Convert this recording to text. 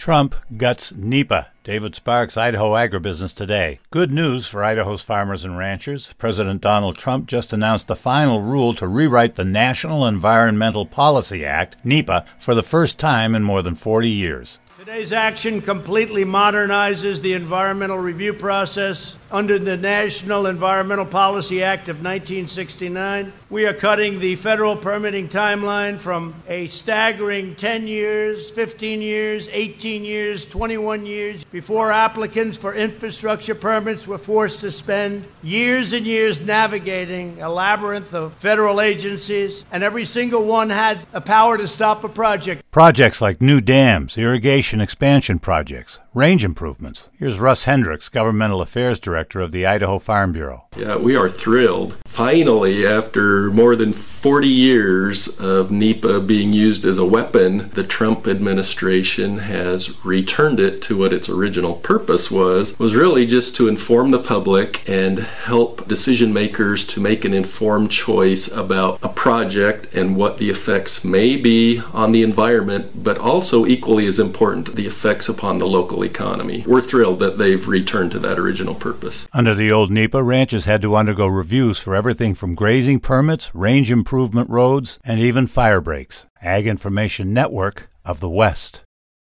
Trump guts NEPA. David Sparks, Idaho Agribusiness Today. Good news for Idaho's farmers and ranchers. President Donald Trump just announced the final rule to rewrite the National Environmental Policy Act, NEPA, for the first time in more than 40 years. Today's action completely modernizes the environmental review process under the National Environmental Policy Act of 1969. We are cutting the federal permitting timeline from a staggering 10 years, 15 years, 18 years, 21 years. Before, applicants for infrastructure permits were forced to spend years and years navigating a labyrinth of federal agencies, and every single one had a power to stop a project. Projects like new dams, irrigation expansion projects, range improvements. Here's Russ Hendricks, Governmental Affairs Director of the Idaho Farm Bureau. Yeah, we are thrilled. Finally, after more than 40 years of NEPA being used as a weapon, the Trump administration has returned it to what its original purpose was really just to inform the public and help decision makers to make an informed choice about a project and what the effects may be on the environment, but also equally as important, the effects upon the local economy. We're thrilled that they've returned to that original purpose. Under the old NEPA, ranchers had to undergo reviews for everything from grazing permits, range improvement roads, and even fire breaks. Ag Information Network of the West.